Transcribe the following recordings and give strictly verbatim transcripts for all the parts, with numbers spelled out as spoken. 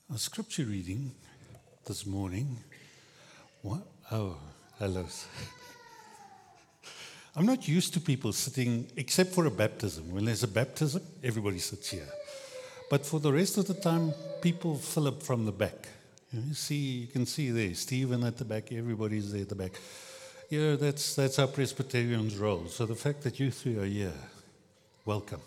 Our scripture reading this morning. What? Oh, hello. I'm not used to people sitting, except for a baptism. When there's a baptism, everybody sits here. But for the rest of the time, people fill up from the back. You see, you can see there, Stephen at the back, everybody's there at the back. Yeah, that's that's how Presbyterians roll. So the fact that you three are here, welcome.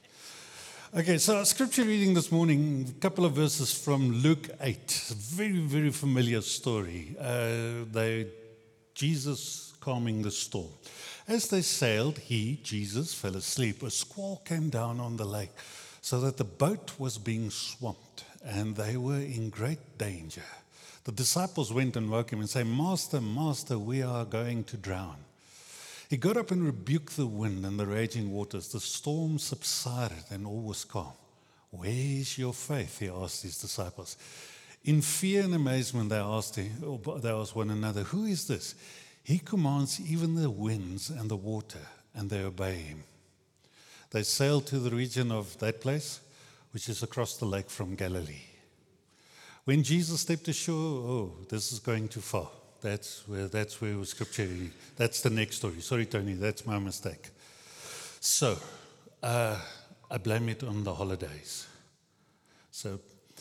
Okay, so our scripture reading this morning, a couple of verses from Luke eight. It's a very, very familiar story. Uh, they, Jesus calming the storm. As they sailed, he, Jesus, fell asleep. A squall came down on the lake, so that the boat was being swamped, and they were in great danger. The disciples went and woke him and said, Master, Master, we are going to drown. He got up and rebuked the wind and the raging waters. The storm subsided and all was calm. Where is your faith? He asked his disciples. In fear and amazement, they asked, him, they asked one another, who is this? He commands even the winds and the water, and they obey him. They sailed to the region of that place, which is across the lake from Galilee. When Jesus stepped ashore, oh, this is going too far. That's where that's where scripture. That's the next story. Sorry, Tony, that's my mistake. So, uh, I blame it on the holidays. So,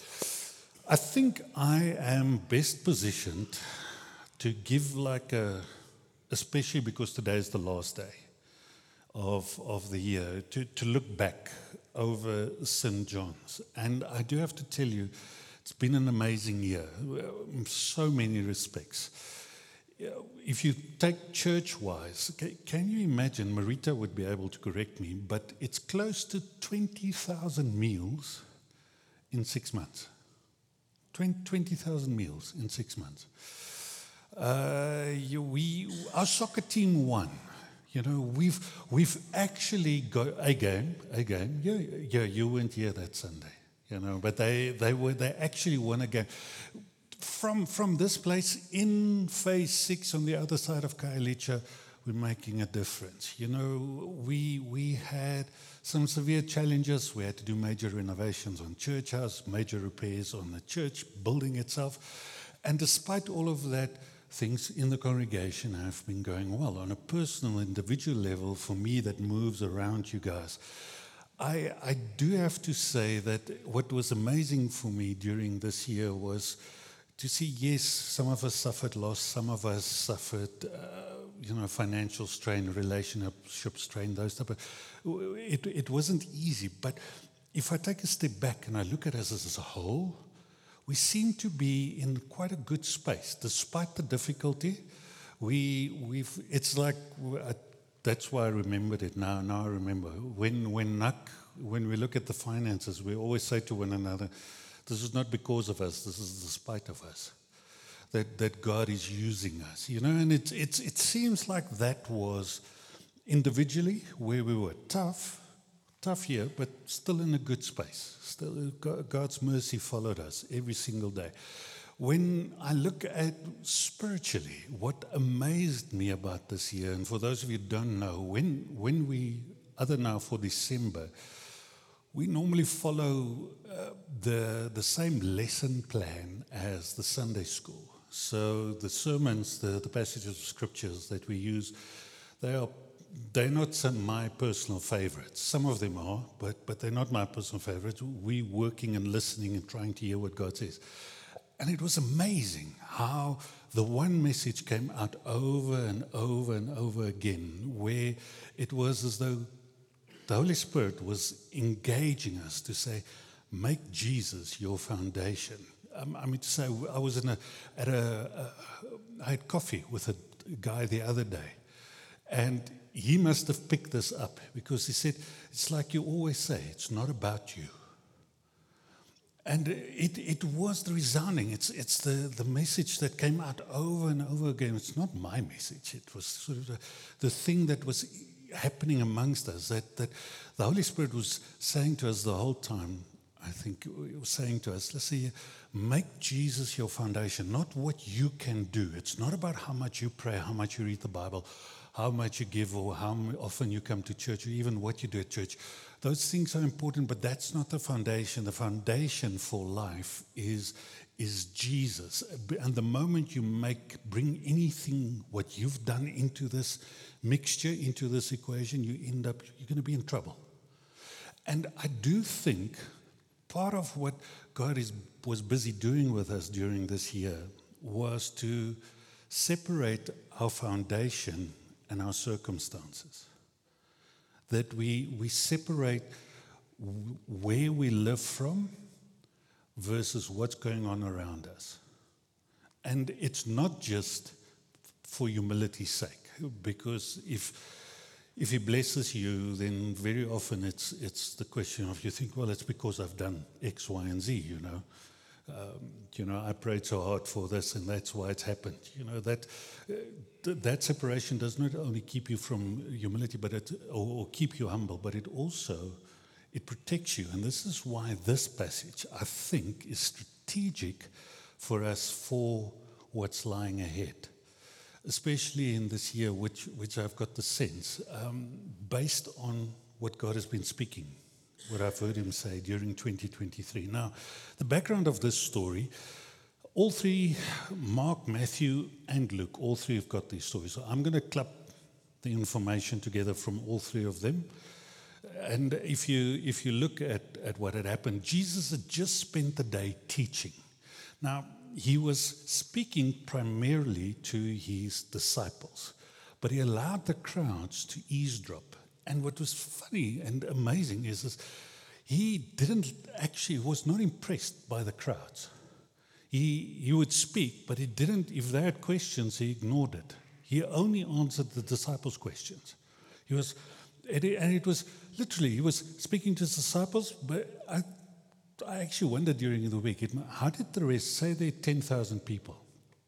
I think I am best positioned to give like a, especially because today is the last day of of the year, to to look back over Saint John's, and I do have to tell you. It's been an amazing year in so many respects. If you take church-wise, can you imagine, Marita would be able to correct me, but it's close to twenty thousand meals in six months. twenty thousand meals in six months. Uh, you, we, our soccer team won. You know, we've we've actually got a game, a game. Yeah, yeah, you weren't here that Sunday. You know, but they, they were they actually won a game. From from this place in phase six on the other side of Khayelitsha, we're making a difference. You know, we we had some severe challenges. We had to do major renovations on church house, major repairs on the church building itself. And despite all of that, things in the congregation have been going well. On a personal, individual level, for me, that moves around you guys. I, I do have to say that what was amazing for me during this year was to see, yes, some of us suffered loss, some of us suffered, uh, you know, financial strain, relationship strain, those type of. It, it wasn't easy, but if I take a step back and I look at us as a whole, we seem to be in quite a good space, despite the difficulty. We, we've. It's like. I, That's why I remembered it now. Now I remember. When when N U C, when we look at the finances, we always say to one another, this is not because of us, this is despite of us. That that God is using us. You know, and it's it's it seems like that was individually where we were tough, tough year, but still in a good space. Still God's mercy followed us every single day. When I look at spiritually, what amazed me about this year, and for those of you who don't know, when when we, other now for December, we normally follow uh, the the same lesson plan as the Sunday school. So the sermons, the, the passages of scriptures that we use, they are they're not some my personal favorites. Some of them are, but but they're not my personal favorites. We working and listening and trying to hear what God says. And it was amazing how the one message came out over and over and over again, where it was as though the Holy Spirit was engaging us to say, make Jesus your foundation. Um, I mean to say, I was in a, at a, a, I had coffee with a guy the other day, and he must have picked this up because he said, it's like you always say, it's not about you. And it, it was the resounding. It's it's the, the message that came out over and over again. It's not my message. It was sort of the, the thing that was happening amongst us, that, that the Holy Spirit was saying to us the whole time. I think he was saying to us, let's see, make Jesus your foundation, not what you can do. It's not about how much you pray, how much you read the Bible, how much you give, or how often you come to church, or even what you do at church. Those things are important, but that's not the foundation. The foundation for life is, is Jesus. And the moment you make, bring anything, what you've done into this mixture, into this equation, you end up, you're going to be in trouble. And I do think part of what God is, was busy doing with us during this year was to separate our foundation and our circumstances. That we, we separate w- where we live from versus what's going on around us. And it's not just for humility's sake, because if if He blesses you, then very often it's it's the question of, you think, well, it's because I've done X, Y, and Z, you know. Um, you know, I prayed so hard for this, and that's why it's happened. You know, that uh, th- that separation does not only keep you from humility, but it, or, or keep you humble, but it also, it protects you. And this is why this passage, I think, is strategic for us for what's lying ahead, especially in this year, which which I've got the sense, um, based on what God has been speaking, what I've heard Him say during twenty twenty-three. Now, the background of this story, all three, Mark, Matthew, and Luke, all three have got these stories. So I'm going to club the information together from all three of them. And if you if you look at, at what had happened, Jesus had just spent the day teaching. Now, He was speaking primarily to His disciples, but He allowed the crowds to eavesdrop. And what was funny and amazing is this, He didn't actually, was not impressed by the crowds. He, he would speak, but He didn't, if they had questions, He ignored it. He only answered the disciples' questions. He was, and it, and it was literally, He was speaking to His disciples, but I, I actually wondered during the week, how did the rest, say there are ten thousand people,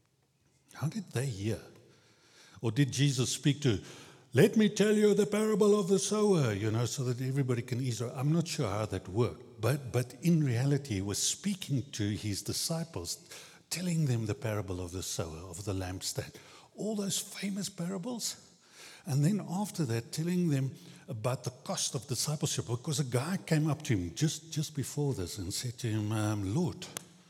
how did they hear? Or did Jesus speak to, let me tell you the parable of the sower, you know, so that everybody can easily. I'm not sure how that worked, but but in reality, He was speaking to His disciples, telling them the parable of the sower, of the lampstand, all those famous parables. And then after that, telling them about the cost of discipleship, because a guy came up to Him just, just before this and said to Him, um, Lord,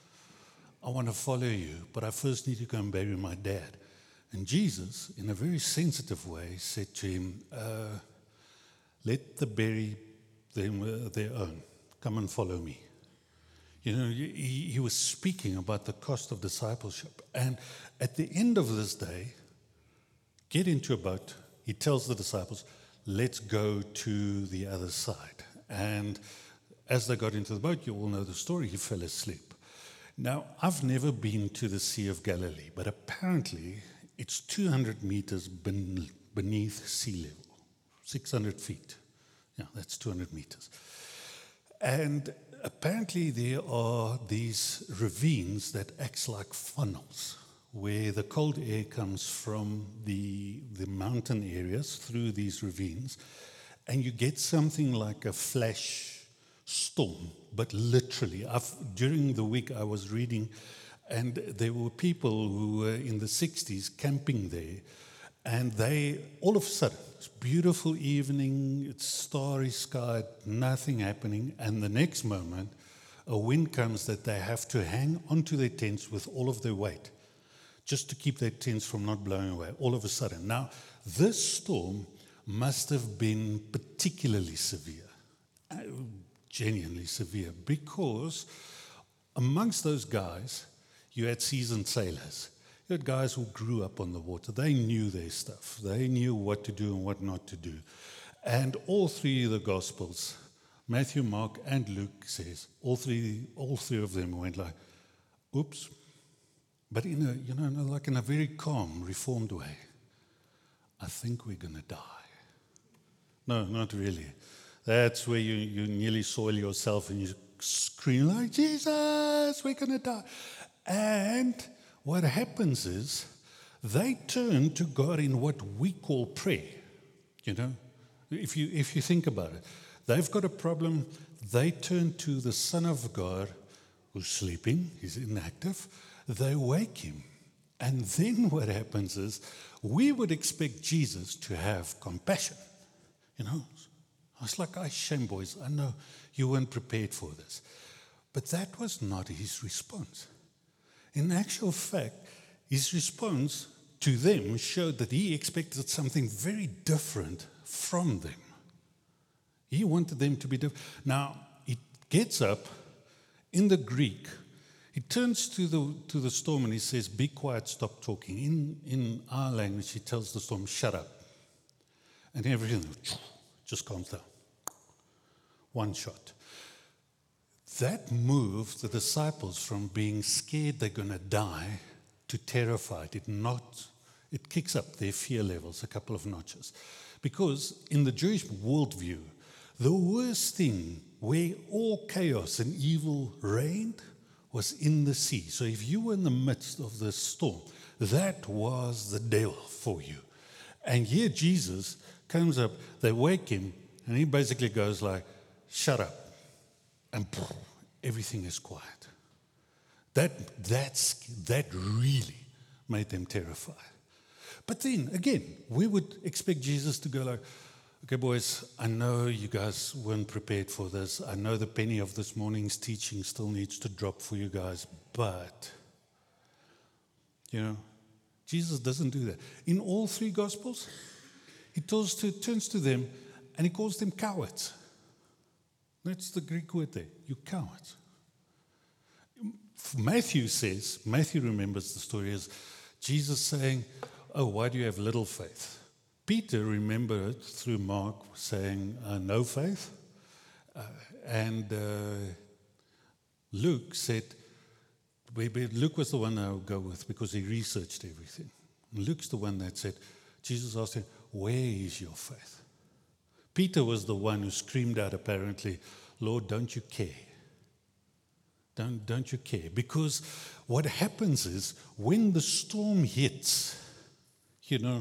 I want to follow you, but I first need to go and bury my dad. And Jesus, in a very sensitive way, said to him, uh, let the bury them uh, their own. Come and follow me. You know, he, he was speaking about the cost of discipleship. And at the end of this day, get into a boat. He tells the disciples, let's go to the other side. And as they got into the boat, you all know the story, he fell asleep. Now, I've never been to the Sea of Galilee, but apparently it's two hundred meters ben- beneath sea level, six hundred feet. Yeah, that's two hundred meters. And apparently there are these ravines that act like funnels, where the cold air comes from the, the mountain areas through these ravines, and you get something like a flash storm, but literally. I've, during the week I was reading, and there were people who were in the sixties camping there, and they, all of a sudden, it's beautiful evening, it's starry sky, nothing happening, and the next moment, a wind comes that they have to hang onto their tents with all of their weight, just to keep their tents from not blowing away, all of a sudden. Now, this storm must have been particularly severe, genuinely severe, because amongst those guys, you had seasoned sailors. You had guys who grew up on the water. They knew their stuff. They knew what to do and what not to do. And all three of the Gospels, Matthew, Mark, and Luke, says, all three, all three of them went like, oops. But in a, you know, like in a very calm, reformed way. I think we're going to die. No, not really. That's where you, you nearly soil yourself and you scream like, Jesus, we're going to die. And what happens is they turn to God in what we call prayer. You know, if you if you think about it, they've got a problem. They turn to the Son of God, who's sleeping, he's inactive. They wake him. And then what happens is we would expect Jesus to have compassion. You know, I was like, I shame, boys. I know you weren't prepared for this. But that was not his response. In actual fact, his response to them showed that he expected something very different from them. He wanted them to be different. Now, he gets up in the Greek. He turns to the to the storm and he says, be quiet, stop talking. In, in our language, he tells the storm, shut up. And everything just calms down. One shot. That moved the disciples from being scared they're going to die to terrified. It not, it kicks up their fear levels a couple of notches. Because in the Jewish worldview, the worst thing where all chaos and evil reigned was in the sea. So if you were in the midst of the storm, that was the devil for you. And here Jesus comes up, they wake him, and he basically goes like, shut up. And poof, everything is quiet. That, that's, that really made them terrified. But then, again, we would expect Jesus to go like, okay, boys, I know you guys weren't prepared for this. I know the penny of this morning's teaching still needs to drop for you guys, but, you know, Jesus doesn't do that. In all three Gospels, he turns to, turns to them and he calls them cowards. That's the Greek word there, you cowards. Matthew says, Matthew remembers the story as Jesus saying, oh, why do you have little faith? Peter remembered through Mark saying, uh, no faith. Uh, and uh, Luke said, Luke was the one I would go with because he researched everything. And Luke's the one that said, Jesus asked him, where is your faith? Peter was the one who screamed out apparently, Lord, don't you care? Don't, don't you care? Because what happens is when the storm hits, you know,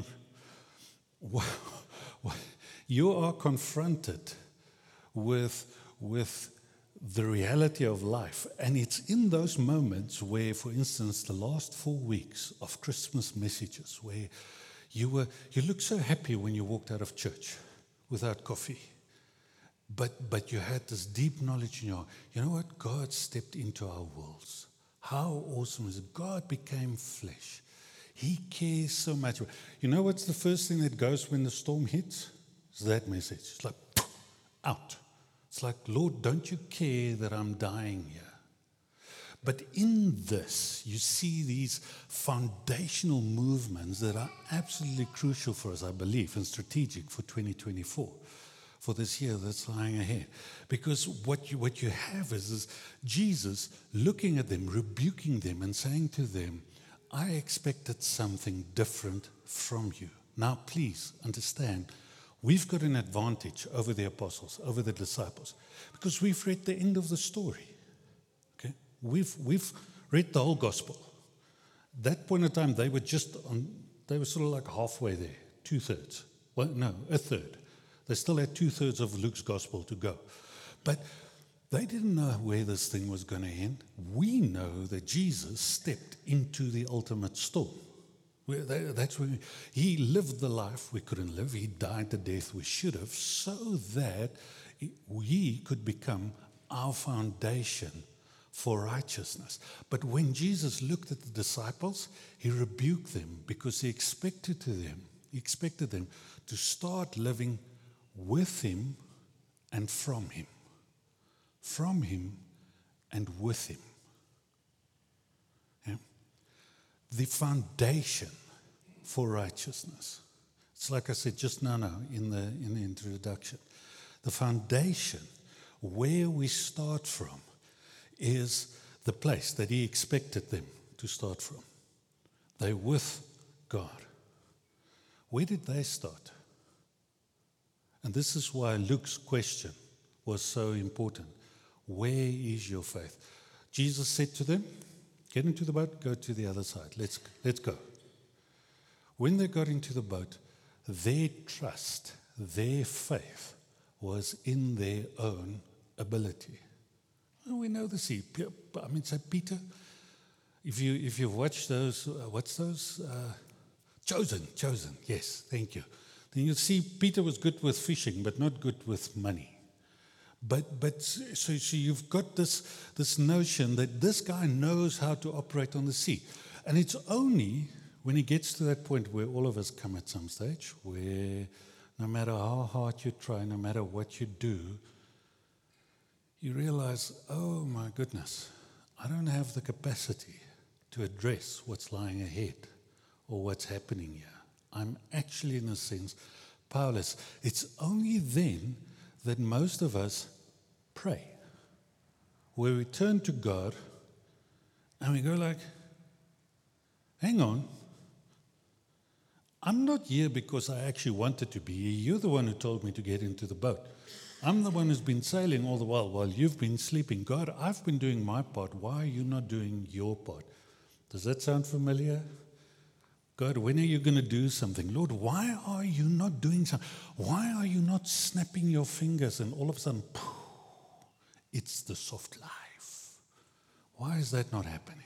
you are confronted with, with the reality of life. And it's in those moments where, for instance, the last four weeks of Christmas messages, where you were you looked so happy when you walked out of church without coffee. But but you had this deep knowledge in your heart. You know what? God stepped into our worlds. How awesome is it? God became flesh. He cares so much. You know what's the first thing that goes when the storm hits? It's that message. It's like, out. It's like, Lord, don't you care that I'm dying here? But in this, you see these foundational movements that are absolutely crucial for us, I believe, and strategic for twenty twenty-four, for this year that's lying ahead. Because what you, what you have is, is Jesus looking at them, rebuking them, and saying to them, I expected something different from you. Now, please understand, we've got an advantage over the apostles, over the disciples, because we've read the end of the story. Okay, we've we've read the whole gospel. That point in time, they were just on. They were sort of like halfway there, two thirds. Well, no, a third. They still had two thirds of Luke's gospel to go, but they didn't know where this thing was going to end. We know that Jesus stepped into the ultimate storm. That's where he lived the life we couldn't live. He died the death we should have, so that he could become our foundation for righteousness. But when Jesus looked at the disciples, he rebuked them because he expected to them, he expected them to start living with him and from him. From him and with him. Yeah? The foundation for righteousness. It's like I said just now, now in the in the introduction. The foundation where we start from is the place that he expected them to start from. They're with God. Where did they start? And this is why Luke's question was so important. Where is your faith? Jesus said to them, get into the boat, go to the other side. Let's, let's go. When they got into the boat, their trust, their faith was in their own ability. And we know the sea. I mean, say Peter, if, you, if you've watched those, uh, what's those? Uh, Chosen, Chosen, yes, thank you. then you see Peter was good with fishing, but not good with money. But but so, so you've got this, this notion that this guy knows how to operate on the sea. And it's only when he gets to that point where all of us come at some stage, where no matter how hard you try, no matter what you do, you realize, oh my goodness, I don't have the capacity to address what's lying ahead or what's happening here. I'm actually, in a sense, powerless. It's only then that most of us pray, where we turn to God and we go like, hang on, I'm not here because I actually wanted to be here. You're the one who told me to get into the boat. I'm the one who's been sailing all the while while you've been sleeping. God, I've been doing my part. Why are you not doing your part? Does that sound familiar? God, when are you going to do something? Lord, why are you not doing something? Why are you not snapping your fingers and all of a sudden, poof, it's the soft life? Why is that not happening?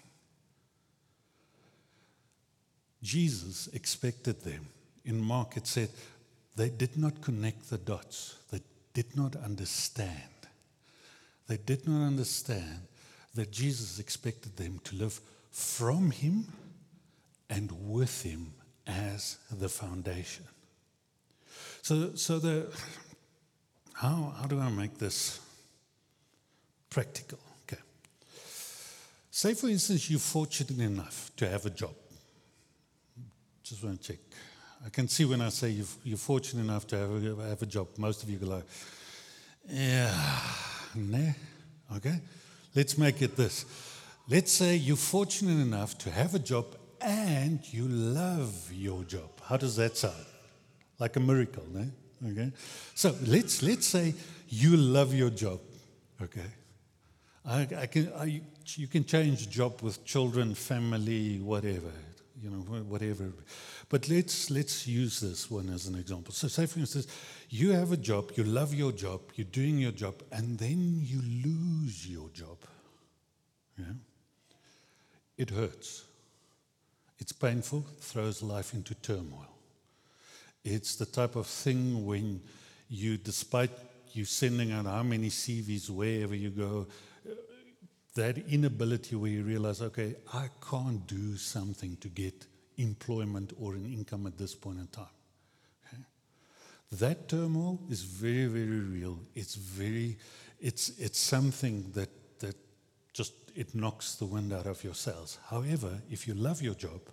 Jesus expected them. In Mark it said they did not connect the dots. They did not understand. They did not understand that Jesus expected them to live from him and with him as the foundation. So, so the how how do I make this practical? Okay. Say, for instance, you're fortunate enough to have a job. Just want to check. I can see when I say you've, you're fortunate enough to have a, have a job. Most of you go like, yeah, nah. Okay. Let's make it this. Let's say you're fortunate enough to have a job and you love your job. How does that sound? Like a miracle, no? Okay. So let's let's say you love your job. Okay. I, I can I, you can change job with children, family, whatever, you know, whatever. But let's let's use this one as an example. So say, for instance, you have a job, you love your job, you're doing your job, and then you lose your job. Yeah. It hurts. It's painful, throws life into turmoil. It's the type of thing when you, despite you sending out how many C Vs wherever you go, that inability where you realize, okay, I can't do something to get employment or an income at this point in time. Okay? That turmoil is very, very real. It's very, it's it's something that that just it knocks the wind out of your sails. However, if you love your job,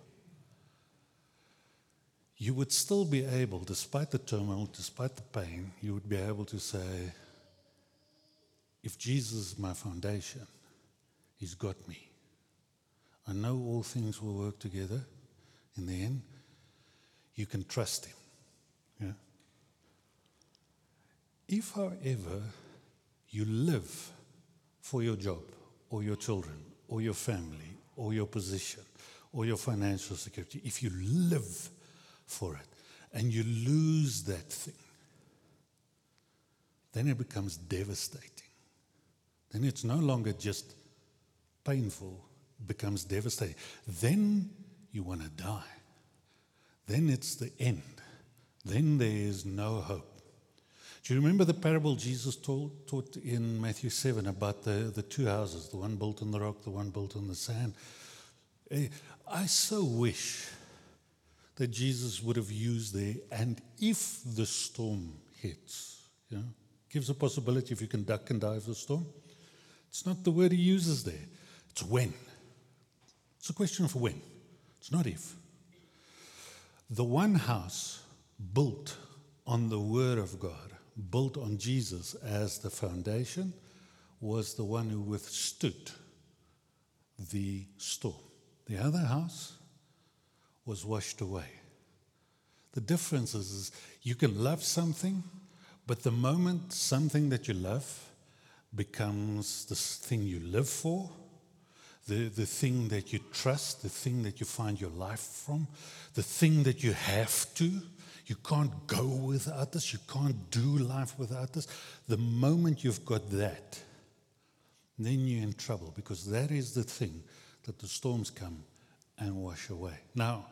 you would still be able, despite the turmoil, despite the pain, you would be able to say, if Jesus is my foundation, he's got me. I know all things will work together in the end. You can trust him. Yeah? If, however, you live for your job or your children or your family or your position or your financial security, if you live for it and you lose that thing, then it becomes devastating. Then it's no longer just painful, it becomes devastating. Then you want to die. Then it's the end. Then there is no hope. Do you remember the parable Jesus told, taught in Matthew seven about the, the two houses, the one built on the rock, the one built on the sand? I so wish that Jesus would have used there, and if the storm hits, you know, gives a possibility if you can duck and dive the storm. It's not the word he uses there. It's when. It's a question of when. It's not if. The one house built on the Word of God, built on Jesus as the foundation, was the one who withstood the storm. The other house was washed away. The difference is, is you can love something, but the moment something that you love becomes the thing you live for, the, the thing that you trust, the thing that you find your life from, the thing that you have to, you can't go without this, you can't do life without this. The moment you've got that, then you're in trouble, because that is the thing that the storms come and wash away. Now,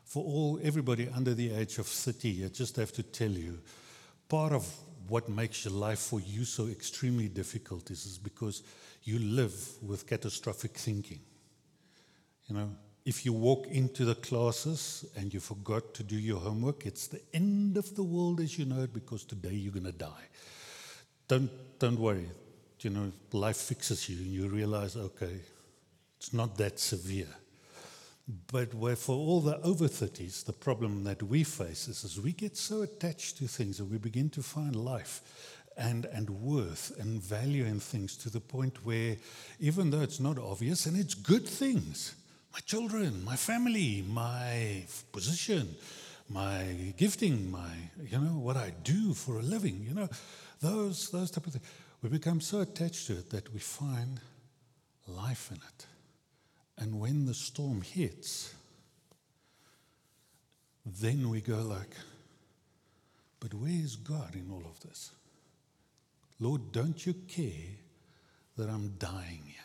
For all everybody under the age of thirty, I just have to tell you, part of what makes your life for you so extremely difficult is, is because you live with catastrophic thinking. You know, if you walk into the classes and you forgot to do your homework, it's the end of the world as you know it, because today you're going to die. Don't, don't worry. You know, life fixes you and you realize, okay, it's not that severe. But where for all the over thirties, the problem that we face is, is we get so attached to things that we begin to find life and, and worth and value in things to the point where, even though it's not obvious, and it's good things, my children, my family, my position, my gifting, my, you know, what I do for a living, you know, those, those type of things. We become so attached to it that we find life in it. And when the storm hits, then we go like, but where is God in all of this? Lord, don't you care that I'm dying here?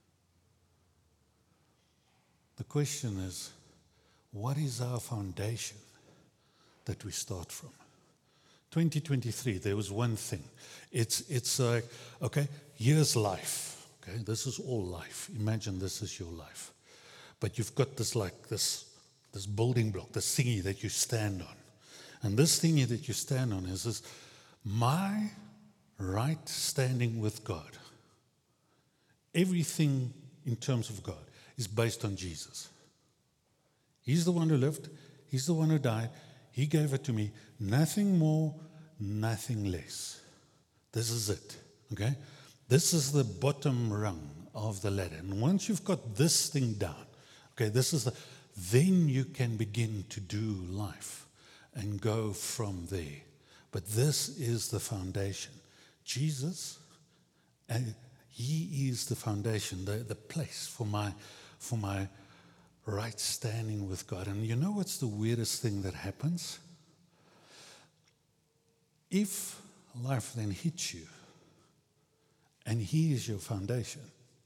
The question is, what is our foundation that we start from? twenty twenty-three, there was one thing. It's, it's like, okay, here's life. Okay, this is all life. Imagine this is your life. But you've got this like this, this building block, this thingy that you stand on. And this thingy that you stand on is this, my right standing with God. Everything in terms of God is based on Jesus. He's the one who lived. He's the one who died. He gave it to me. Nothing more, nothing less. This is it. Okay? This is the bottom rung of the ladder. And once you've got this thing down, okay, this is the, then you can begin to do life and go from there. But this is the foundation. Jesus, uh, he is the foundation, the, the place for my, for my right standing with God. And you know what's the weirdest thing that happens? If life then hits you, and He is your foundation,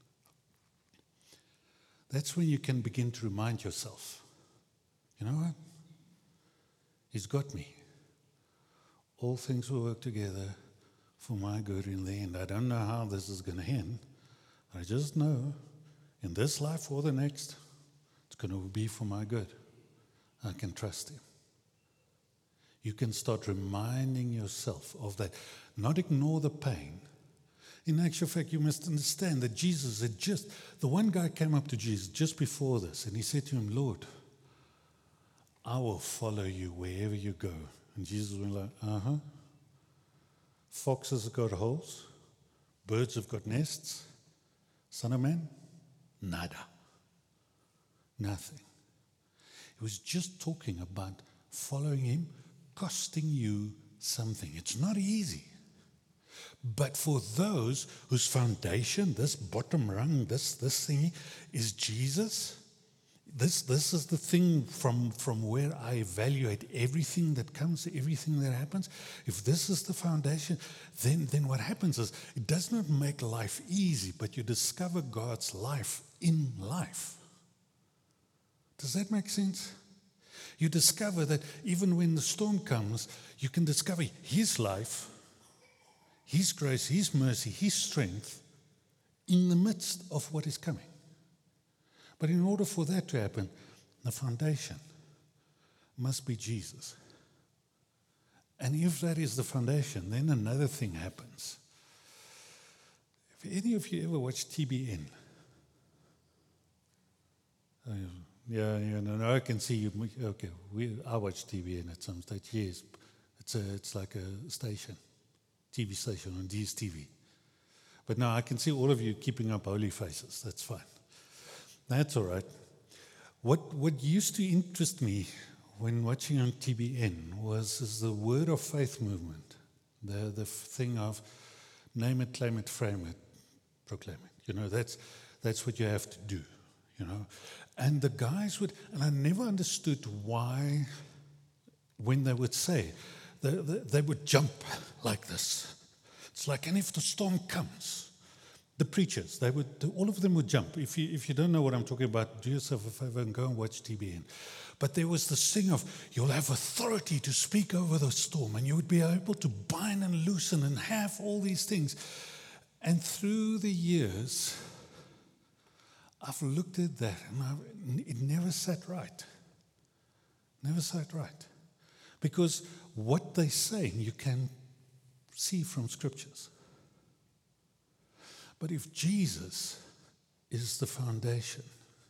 that's when you can begin to remind yourself, you know what? He's got me. All things will work together for my good in the end. I don't know how this is going to end. I just know in this life or the next, it's going to be for my good. I can trust Him. You can start reminding yourself of that. Not ignore the pain. In actual fact, you must understand that Jesus had just, the one guy came up to Jesus just before this, and he said to him, Lord, I will follow you wherever you go. And Jesus went like, uh-huh. Foxes have got holes. Birds have got nests. Son of man, nada. Nothing. He was just talking about following Him, costing you something. It's not easy. But for those whose foundation, this bottom rung, this this thing is Jesus, this this is the thing from, from where I evaluate everything that comes, everything that happens. If this is the foundation, then, then what happens is it does not make life easy, but you discover God's life in life. Does that make sense? You discover that even when the storm comes, you can discover His life, His grace, His mercy, His strength in the midst of what is coming. But in order for that to happen, the foundation must be Jesus. And if that is the foundation, then another thing happens. If any of you ever watch T B N, uh, yeah, yeah, no, no, I can see you. Okay, we, I watch T V N at some stage. Yes, it's a, it's like a station. T V station on D S T V. But now I can see all of you keeping up holy faces. That's fine. That's all right. What what used to interest me when watching on T B N was is the word of faith movement. The the thing of name it, claim it, frame it, proclaim it. You know, that's that's what you have to do. You know. And the guys would, and I never understood why when they would say, They, they, they would jump like this. It's like, and if the storm comes, The preachers, they would, all of them would jump. If you, if you don't know what I'm talking about, do yourself a favor and go and watch T B N. But there was this thing of, you'll have authority to speak over the storm, and you would be able to bind and loosen and have all these things. And through the years, I've looked at that, and I've, it never sat right. Never sat right. Because what they're saying, you can see from scriptures. But if Jesus is the foundation,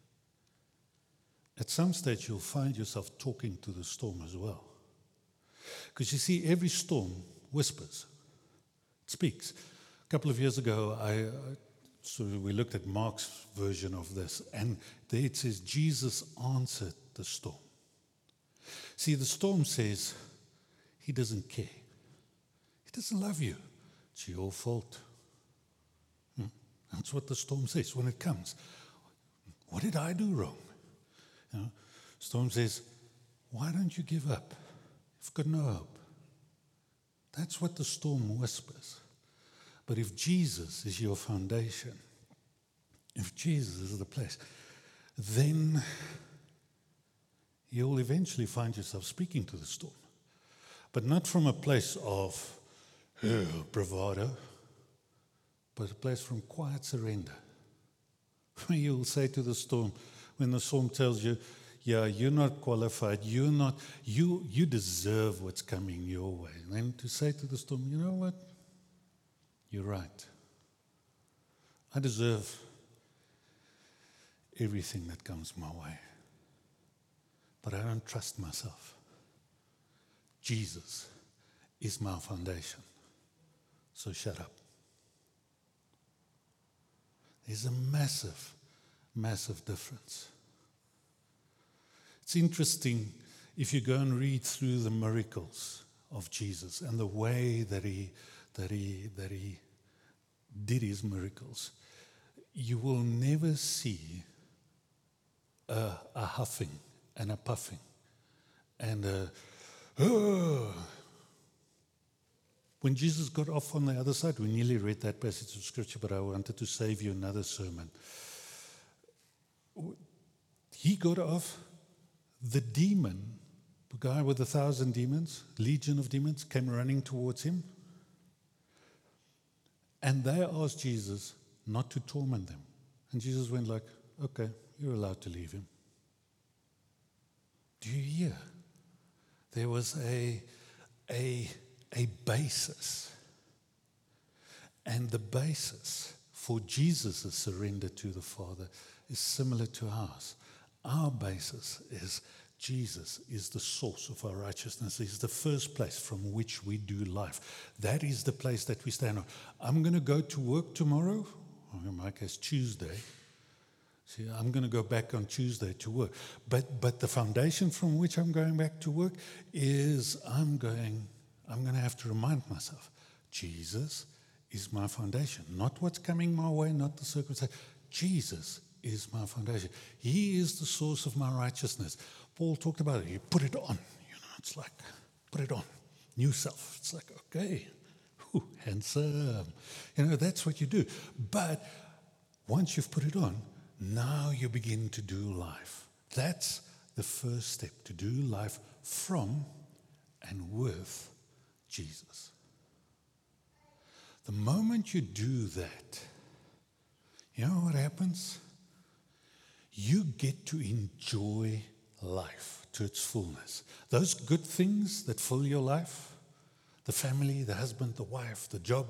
at some stage you'll find yourself talking to the storm as well. Because you see, every storm whispers, it speaks. A couple of years ago, I uh, so we looked at Mark's version of this, and there it says, Jesus answered the storm. See, the storm says, he doesn't care. He doesn't love you. It's your fault. Hmm? That's what the storm says when it comes. What did I do wrong? You know, storm says, why don't you give up? You've got no hope. That's what the storm whispers. But if Jesus is your foundation, if Jesus is the place, then you'll eventually find yourself speaking to the storm. But not from a place of oh, bravado, but a place from quiet surrender. You'll say to the storm, when the storm tells you, yeah, you're not qualified, you're not, you you deserve what's coming your way. And then to say to the storm, you know what? You're right. I deserve everything that comes my way. But I don't trust myself. Jesus is my foundation. So shut up. There's a massive, massive difference. It's interesting if you go and read through the miracles of Jesus and the way that he that he that he did his miracles, you will never see a, a huffing and a puffing and a oh. When Jesus got off on the other side, we nearly read that passage of scripture, but I wanted to save you another sermon. He got off. The demon, the guy with a thousand demons, legion of demons, came running towards him. And they asked Jesus not to torment them. And Jesus went like, okay, you're allowed to leave him. Do you hear? There was a, a, a basis. And the basis for Jesus' surrender to the Father is similar to ours. Our basis is Jesus is the source of our righteousness. He's the first place from which we do life. That is the place that we stand on. I'm going to go to work tomorrow. In my case, Tuesday. See, I'm going to go back on Tuesday to work. But but the foundation from which I'm going back to work is I'm going, I'm going to have to remind myself, Jesus is my foundation. Not what's coming my way, not the circumstance. Jesus is my foundation. He is the source of my righteousness. Paul talked about it. He put it on. You know, it's like, put it on. New self. It's like, okay, whew, handsome. You know, that's what you do. But once you've put it on, now you begin to do life. That's the first step, to do life from and with Jesus. The moment you do that, you know what happens? You get to enjoy life to its fullness. Those good things that fill your life, the family, the husband, the wife, the job.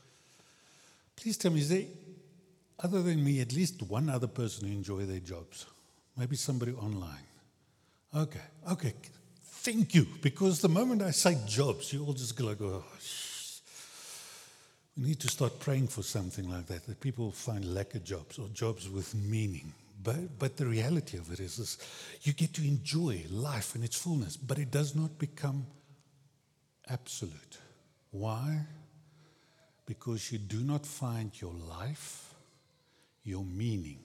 Please tell me, is there, other than me, at least one other person who enjoy their jobs? Maybe somebody online. Okay, okay, thank you. Because the moment I say jobs, you all just go like, oh, shh. We need to start praying for something like that, that people find lack of jobs or jobs with meaning. But, but the reality of it is, is you get to enjoy life in its fullness, but it does not become absolute. Why? Because you do not find your life, your meaning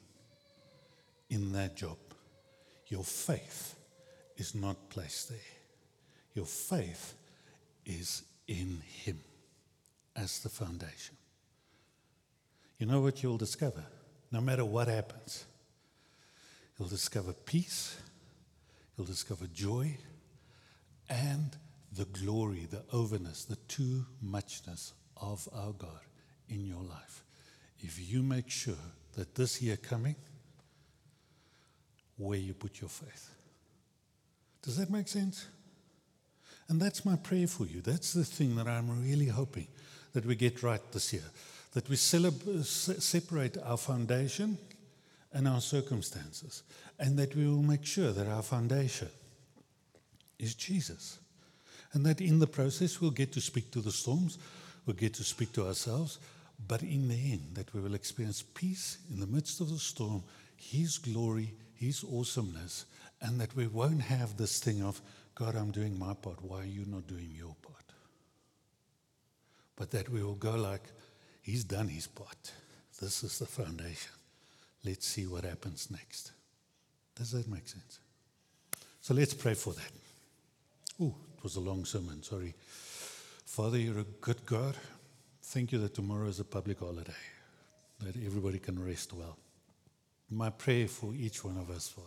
in that job. Your faith is not placed there. Your faith is in Him as the foundation. you know what you'll discover? No matter what happens, you'll discover peace, you'll discover joy, and the glory, the overness, the too muchness of our God in your life. If you make sure that this year coming, where you put your faith. Does that make sense? And that's my prayer for you. That's the thing that I'm really hoping that we get right this year. That we celeb- separate our foundation and our circumstances. And that we will make sure that our foundation is Jesus. And that in the process we'll get to speak to the storms, we'll get to speak to ourselves, but in the end that we will experience peace in the midst of the storm, His glory, His awesomeness, and that we won't have this thing of, God, I'm doing my part, why are you not doing your part? But that we will go like, He's done His part. This is the foundation. Let's see what happens next. Does that make sense? So let's pray for that. Oh, it was a long sermon, sorry. Father, you're a good God. Thank you that tomorrow is a public holiday, that everybody can rest well. My prayer for each one of us, Father,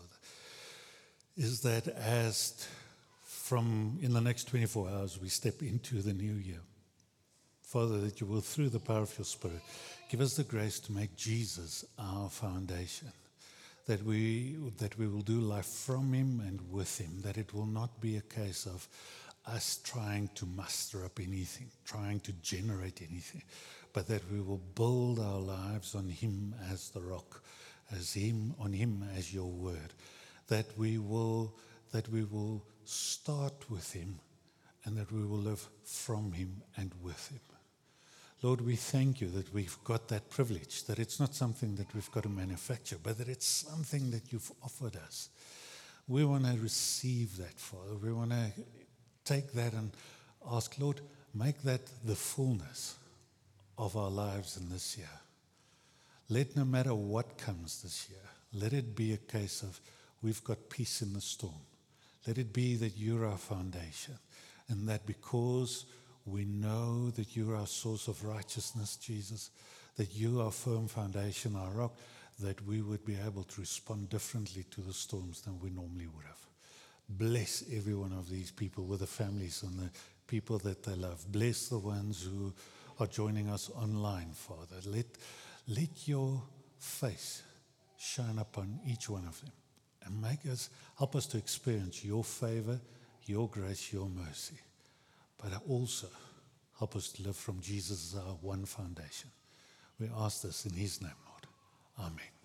is that as from in the next twenty-four hours we step into the new year, Father, that you will, through the power of your Spirit, give us the grace to make Jesus our foundation, that we that we will do life from Him and with Him, that it will not be a case of us trying to muster up anything, trying to generate anything, but that we will build our lives on Him as the rock, as Him, on Him as your word, that we will that we will start with Him and that we will live from Him and with Him. Lord, we thank you that we've got that privilege, that it's not something that we've got to manufacture, but that it's something that you've offered us. We want to receive that, Father. We want to take that and ask, Lord, make that the fullness of our lives in this year. Let no matter what comes this year, let it be a case of we've got peace in the storm. Let it be that you're our foundation, and that because we know that you're our source of righteousness, Jesus, that you are firm foundation, our rock, that we would be able to respond differently to the storms than we normally would have. Bless every one of these people with the families and the people that they love. Bless the ones who are joining us online, Father. Let, let your face shine upon each one of them and make us, help us to experience your favor, your grace, your mercy. But also help us to live from Jesus as our one foundation. We ask this in His name, Lord. Amen.